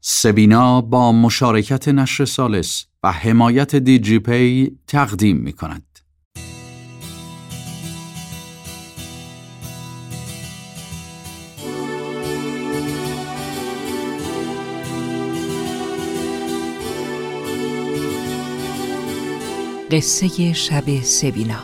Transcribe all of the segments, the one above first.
سبینا با مشارکت نشر ثالث و حمایت دیجی پی تقدیم می کند. قصه شب سبینا.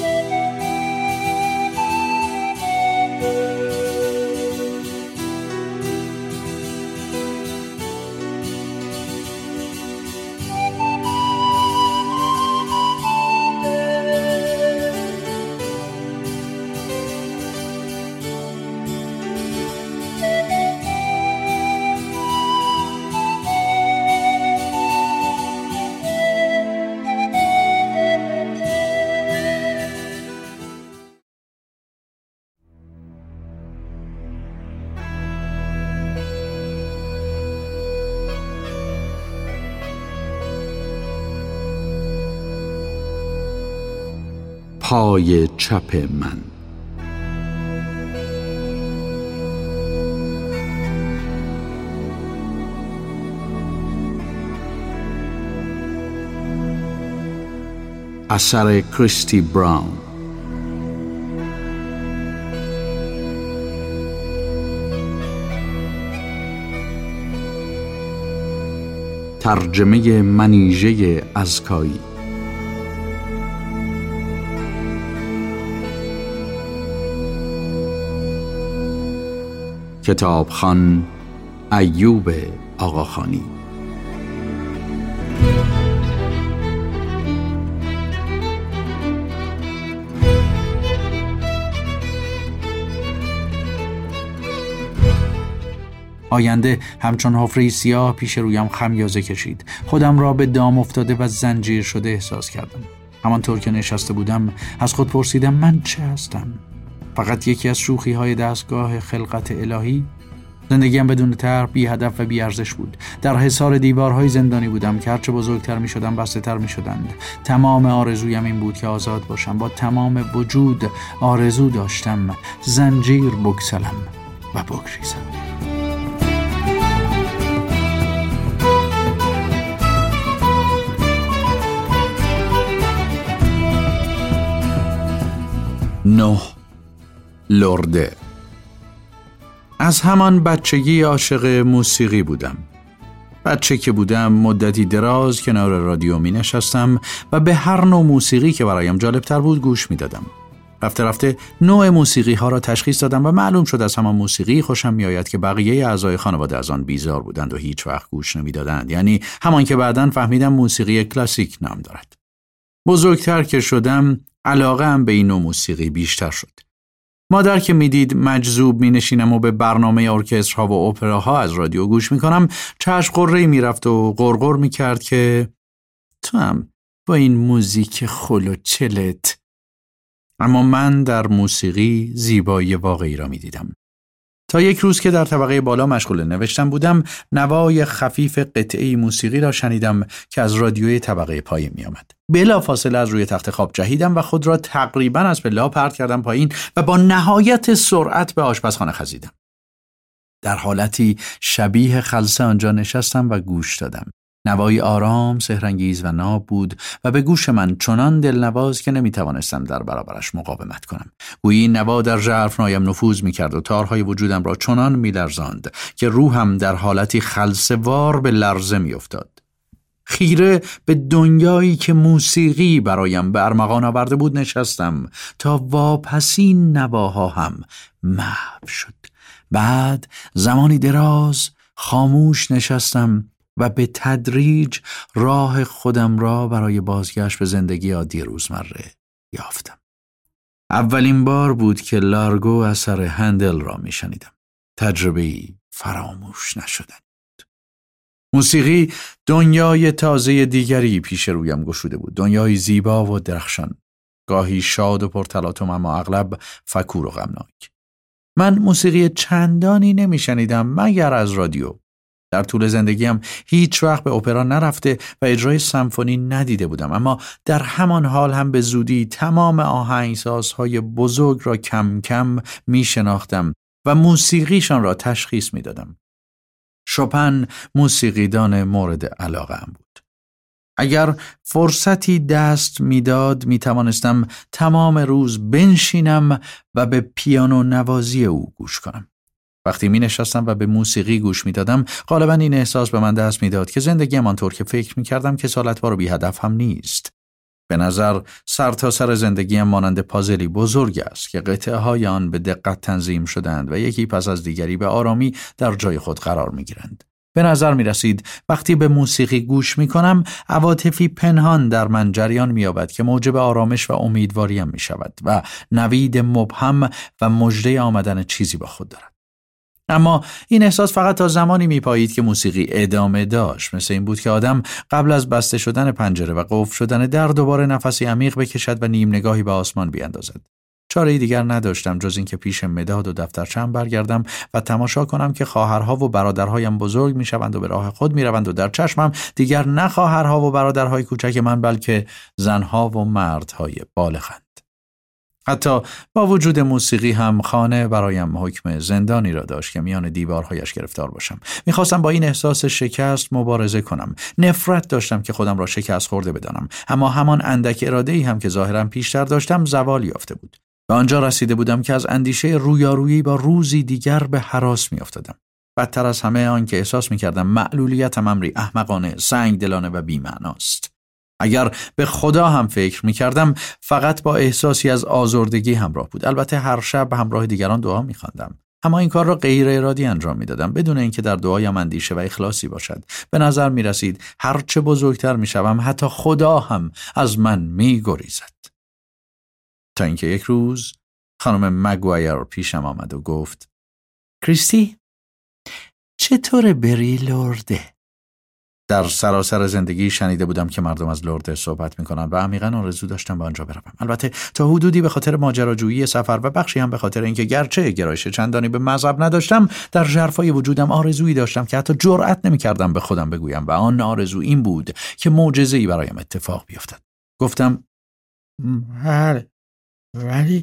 پای چپ من. اثر کریستی براون. ترجمه منیژه ازکایی. کتابخوان ایوب آقاخانی. آینده همچون حفره سیاه پیش رویم خمیازه کشید. خودم را به دام افتاده و زنجیر شده احساس کردم. همانطور که نشسته بودم از خود پرسیدم من چه هستم؟ فقط یکی از شوخی‌های دستگاه خلقت الهی؟ زندگیم بدون طرح، بی هدف و بی ارزش بود. در حصار دیوارهای زندانی بودم که هرچه بزرگتر می شدم بسته تر می شدند. تمام آرزویم این بود که آزاد باشم. با تمام وجود آرزو داشتم زنجیر بگسلم و بگریزم. لرده. از همان بچگی عاشق موسیقی بودم. بچه که بودم مدتی دراز کنار رادیو می نشستم و به هر نوع موسیقی که برایم جالبتر بود گوش می دادم. رفته رفته نوع موسیقی ها را تشخیص دادم و معلوم شد از همان موسیقی خوشم می آید که بقیه اعضای خانواده از آن بیزار بودند و هیچ وقت گوش نمی دادند. یعنی همان که بعداً فهمیدم موسیقی کلاسیک نام دارد. بزرگتر که شدم علاقه‌ام به این نوع موسیقی بیشتر شد. مادر که میدید مجذوب می نشینم و به برنامه ارکسترها و اپراها از رادیو گوش می کنم چشم قره‌ای می رفت و غرغر می کرد که تو هم با این موزیک خل و چلت. اما من در موسیقی زیبایی واقعی را می دیدم. تا یک روز که در طبقه بالا مشغول نوشتن بودم نوای خفیف قطعه موسیقی را شنیدم که از رادیوی طبقه پایین می آمد. بلافاصله از روی تخت خواب جهیدم و خود را تقریباً از پله پرت کردم پایین و با نهایت سرعت به آشپزخانه خزیدم. در حالتی شبیه خلسه آنجا نشستم و گوش دادم. نوایی آرام، سحرانگیز و ناب بود و به گوش من چنان دلنواز که نمیتوانستم در برابرش مقاومت کنم. گویی نوا در ژرفنایم نفوذ میکرد و تارهای وجودم را چنان میلرزاند که روحم در حالتی خلسه‌وار به لرزه میافتاد. خیره به دنیایی که موسیقی برایم به ارمغان آورده بود نشستم تا واپسین نواها هم محو شد. بعد زمانی دراز خاموش نشستم و به تدریج راه خودم را برای بازگشت به زندگی عادی روزمره یافتم. اولین بار بود که لارگو اثر هندل را می شنیدم. تجربه‌ای فراموش نشدنی بود. موسیقی دنیای تازه دیگری پیش رویم گشوده بود. دنیای زیبا و درخشان. گاهی شاد و پرتلاطم اما اغلب فکور و غمناک. من موسیقی چندانی نمی شنیدم مگر از رادیو. در طول زندگیم هیچ وقت به اپرا نرفته و اجرای سمفونی ندیده بودم، اما در همان حال هم به زودی تمام آهنگسازهای بزرگ را کم کم می شناختم و موسیقیشان را تشخیص می دادم. شوپن موسیقیدان مورد علاقه‌ام بود. اگر فرصتی دست میداد میتوانستم تمام روز بنشینم و به پیانو نوازی او گوش کنم. وقتی می نشستم و به موسیقی گوش می دادم، غالبا این احساس به من دست می داد که زندگیم آنطور که فکر می کردم کسالت‌بار و بی هدف هم نیست. به نظر سر زندگیم مانند پازلی بزرگ است که قطعه های آن به دقت تنظیم شدند و یکی پس از دیگری به آرامی در جای خود قرار می گیرند. به نظر می رسید وقتی به موسیقی گوش می کنم عواطفی پنهان در من جریان می یابد که موجب آرامش و امیدواریم می شود و نوید مبهم و مژده آمدن چیزی با خود دارد. اما این احساس فقط تا زمانی میپایید که موسیقی ادامه داشت. مثل این بود که آدم قبل از بسته شدن پنجره و قفل شدن در دوباره نفسی عمیق بکشد و نیم نگاهی به آسمان بیاندازد. چاره‌ای دیگر نداشتم جز این که پیش مداد و دفترچه‌ام برگردم و تماشا کنم که خواهرها و برادرهایم بزرگ میشوند و به راه خود میروند و در چشمم دیگر نه خواهرها و برادرهای کوچک من بلکه زنها و مردهای بالغند. حتی با وجود موسیقی هم خانه برایم حکم زندانی را داشت که میان دیوارهایش گرفتار باشم. میخواستم با این احساس شکست مبارزه کنم. نفرت داشتم که خودم را شکست خورده بدانم. اما همان اندک اراده‌ای هم که ظاهراً پیشتر داشتم زوال یافته بود. به آنجا رسیده بودم که از اندیشه رویارویی با روزی دیگر به هراس میافتادم. بدتر از همه آن که احساس میکردم معلولیتم امری احمقانه، سنگدلانه و بی‌معناست. اگر به خدا هم فکر می‌کردم فقط با احساسی از آزردگی همراه بود. البته هر شب همراه دیگران دعا می‌خواندم، اما این کار را غیر ارادی انجام می‌دادم بدون اینکه در دعایم اندیشه و اخلاصی باشد. به نظر می‌رسید هر چه بزرگتر می‌شوم حتی خدا هم از من می‌گریزد. تا اینکه یک روز خانم مگوایر پیشم آمد و گفت: کریستی، چطور بری لرده؟ در سراسر زندگی شنیده بودم که مردم از لرده صحبت می‌کنند و عمیقاً آرزو داشتم به آنجا بروم. البته تا حدودی به خاطر ماجراجویی سفر و بخشی هم به خاطر اینکه گرچه گرایش چندانی به مذهب نداشتم، در ژرفای وجودم آرزویی داشتم که حتی جرأت نمی‌کردم به خودم بگویم و آن آرزو این بود که معجزه‌ای برایم اتفاق بیفتد. گفتم: بله، ولی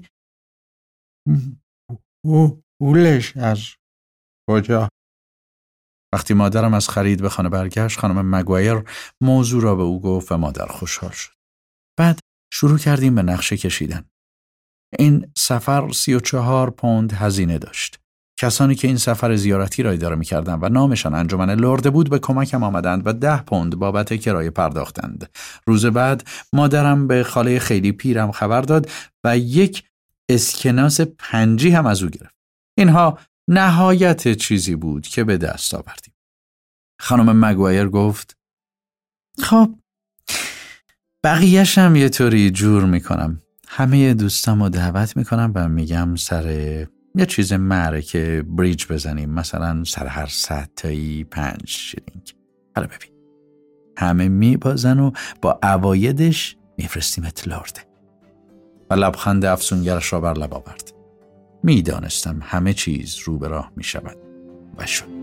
پولش از کجا؟ وقتی مادرم از خرید به خانه برگشت، خانم مگوایر موضوع را به او گفت و مادر خوشحال شد. بعد شروع کردیم به نقشه کشیدن. این سفر 34 پوند هزینه داشت. کسانی که این سفر زیارتی را اداره می‌کردند و نامشان انجمن لرده بود به کمکم آمدند و 10 پوند بابت کرایه پرداختند. روز بعد مادرم به خاله خیلی پیرم خبر داد و یک اسکناس 5 هم از او گرفت. اینها نهایت چیزی بود که به دست آوردیم. خانم مگوایر گفت: خب بقیه‌شم یه طوری جور میکنم. همه دوستامو دعوت میکنم و میگم سر یه چیز معرکه بریج بزنیم، مثلا سر هر 100 تایی 5 شیلینگ. حالا ببین، همه میبازن و با عوایدش میفرستیمت لرده. و لبخند افسونگرش را بر لب آورد. میدانستم همه چیز رو به راه می شود و شد.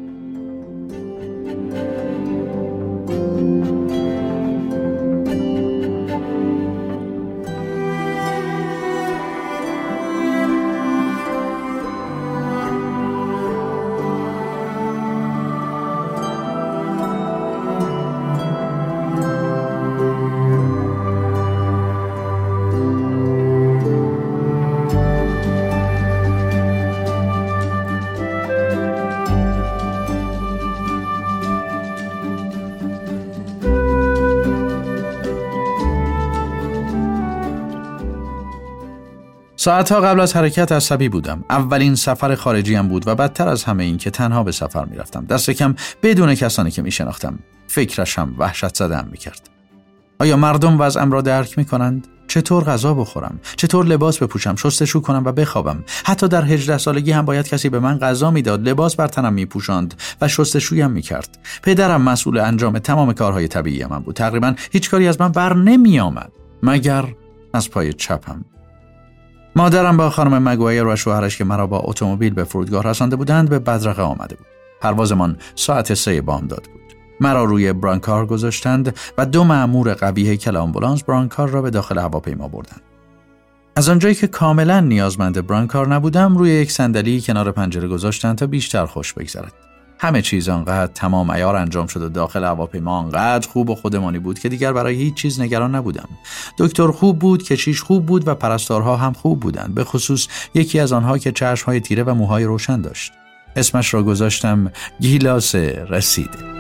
ساعتها قبل از حرکت عصبی بودم. اولین سفر خارجیم بود و بدتر از همه این که تنها به سفر می رفتم. دست کم بدون کسانی که می شناختم. فکرش هم وحشت زده‌ام می کرد. آیا مردم وضعم را درک می کنند؟ چطور غذا بخورم؟ چطور لباس بپوشم؟ شستشو کنم و بخوابم؟ حتی در 18 سالگی هم باید کسی به من غذا میداد، لباس بر تنم میپوشاند و شستشویم میکرد. پدرم مسئول انجام تمام کارهای طبیعی من بود. تقریبا هیچ کاری از من بر نمیآمد مگر از پای چپم. مادرم با خانم مگوایر و شوهرش که مرا با اتومبیل به فرودگاه رسانده بودند به بدرقه آمده بود. پروازمان ساعت 3 بامداد بود. مرا روی برانکار گذاشتند و 2 مأمور قوی هیکل آمبولانس برانکار را به داخل هواپیما بردند. از آنجایی که کاملا نیازمند برانکار نبودم، روی یک صندلی کنار پنجره گذاشتند تا بیشتر خوش بگذرد. همه چیز آنقدر تمام عیار انجام شد و داخل هواپیما آنقدر خوب و خودمانی بود که دیگر برای هیچ چیز نگران نبودم. دکتر خوب بود، کشیش خوب بود و پرستارها هم خوب بودند، به خصوص یکی از آنها که چشم‌های تیره و موهای روشن داشت. اسمش را گذاشتم گیلاس رسیده.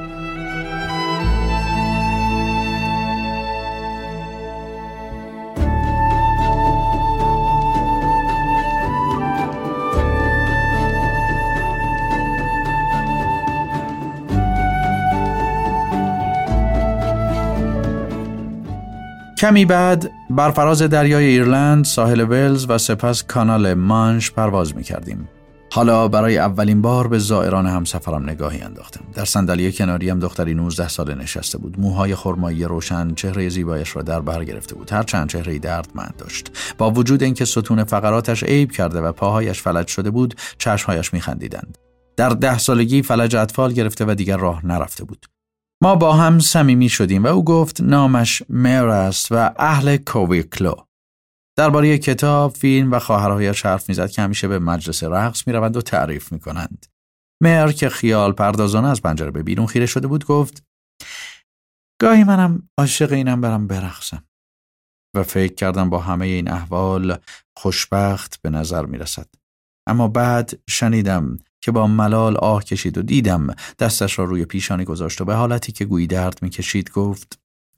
کمی بعد بر فراز دریای ایرلند، ساحل ولز و سپس کانال مانش پرواز می‌کردیم. حالا برای اولین بار به زائران همسفرم نگاهی انداختم. در صندلی کناریم دختری 19 ساله نشسته بود. موهای خرمایی روشن چهره زیبایش را در بر گرفته بود. هرچند چهره‌ای دردمند داشت. با وجود اینکه ستون فقراتش عیب کرده و پاهایش فلج شده بود، چشمهایش می‌خندیدند. در 10 سالگی فلج اطفال گرفته و دیگر راه نرفته بود. ما با هم صمیمی شدیم و او گفت نامش میر است و اهل کوویکلو. درباره کتاب، فیلم و خواهرهایش حرف میزد که همیشه به مجلس رقص میروند و تعریف میکنند. میر که خیال پردازانه از پنجره به بیرون خیره شده بود گفت گاهی منم عاشق اینم برم برقصم و فکر کردم با همه این احوال خوشبخت به نظر میرسد. اما بعد شنیدم که با ملال آه کشید و دیدم دستش را روی پیشانی گذاشت و به حالتی که گویی درد میکشید گفت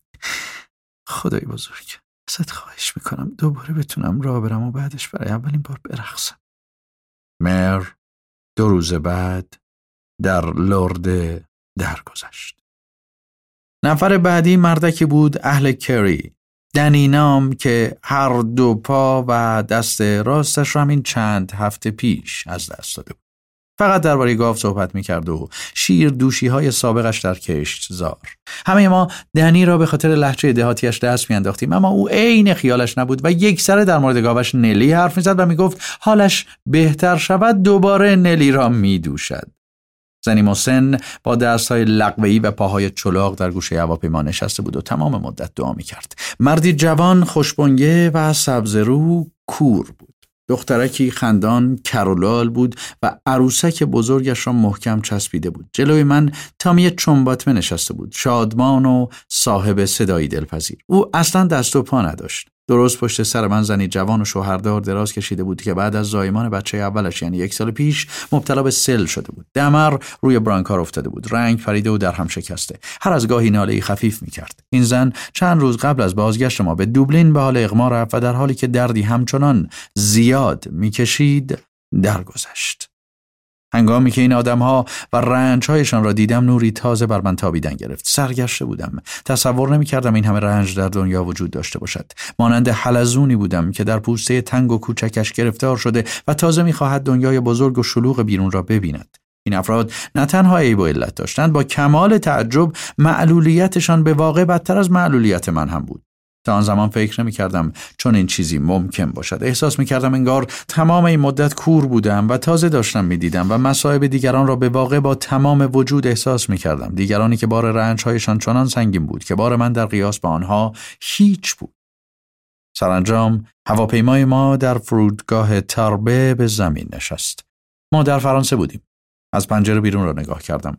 خدای بزرگ، ازت خواهش میکنم دوباره بتونم راه برم و بعدش برای اولین بار برقصم. میر 2 روز بعد در لرد درگذشت. نفر بعدی مردکی بود اهل کری، دنی نام که هر 2 پا و دست راستش را همین چند هفته پیش از دست داده بود. فقط درباره گاو صحبت می‌کرد و شیر دوشی‌های سابقش در کشتزار. همه ما دنی را به خاطر لهجه دهاتیش دست می‌انداختیم، اما او عین خیالش نبود و یک سره در مورد گاوش نلی حرف می‌زد و می‌گفت حالش بهتر شود دوباره نلی را می‌دوشد. زنی مسن با دست‌های لقوه‌ای و پاهای چلاق در گوشه هواپیما نشسته بود و تمام مدت دعا می‌کرد. مردی جوان، خوشبنیه و سبزرو کور بود. دخترکی خندان کرولال بود و عروسک بزرگش را محکم چسبیده بود. جلوی من تامی چنباتمه نشسته بود، شادمان و صاحب صدایی دلپذیر. او اصلا دست و پا نداشت. درست پشت سر من زنی جوان و شوهردار دراز کشیده بود که بعد از زایمان بچه اولش یعنی 1 سال پیش مبتلا به سل شده بود. دمر روی برانکار افتاده بود، رنگ پریده و در هم شکسته. هر از گاهی ناله‌ای خفیف می‌کرد. این زن چند روز قبل از بازگشت ما به دوبلین به حال اغما رفت و در حالی که دردی همچنان زیاد می‌کشید درگذشت. هنگامی که این آدم‌ها و رنج‌هایشان را دیدم نوری تازه بر من تابیدن گرفت. سرگشته بودم. تصور نمی‌کردم این همه رنج در دنیا وجود داشته باشد. مانند حلزونی بودم که در پوسته تنگ و کوچکش گرفتار شده و تازه می‌خواهد دنیای بزرگ و شلوغ بیرون را ببیند. این افراد نه تنها عیب و علت داشتند، با کمال تعجب معلولیتشان به واقع بدتر از معلولیت من هم بود. تا آن زمان فکر نمی کردم چون این چیزی ممکن باشد. احساس می کردم انگار تمام این مدت کور بودم و تازه داشتم می دیدم و مصائب دیگران را به واقع با تمام وجود احساس می کردم. دیگرانی که بار رنج‌هایشان چنان سنگین بود که بار من در قیاس با آنها هیچ بود. سرانجام هواپیمای ما در فرودگاه تاربه به زمین نشست. ما در فرانسه بودیم. از پنجره بیرون را نگاه کردم.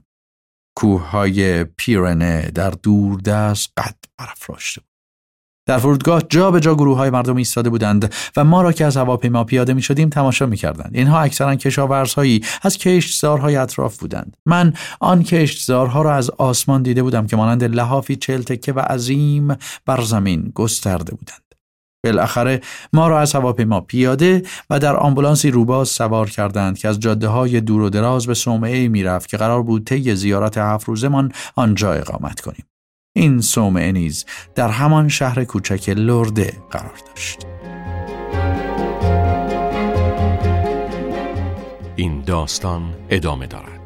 کوههای پیرنه در دوردست قد برافراشته بود. در فرودگاه جا به جا گروه‌های مردم ایستاده بودند و ما را که از هواپیما پیاده می‌شدیم تماشا می‌کردند. اینها اکثراً کشاورزهایی از کشتزارهای اطراف بودند. من آن کشتزارها را از آسمان دیده بودم که مانند لحافی 40 تکه و عظیم بر زمین گسترده بودند. بالاخره ما را از هواپیما پیاده و در آمبولانسی روباز سوار کردند که از جاده‌های دور و دراز به صومعه‌ای می‌رفت که قرار بود طی زیارت 7 روزمان آنجا اقامت کنیم. این صومعه نیز در همان شهر کوچک لرده قرار داشت. این داستان ادامه دارد.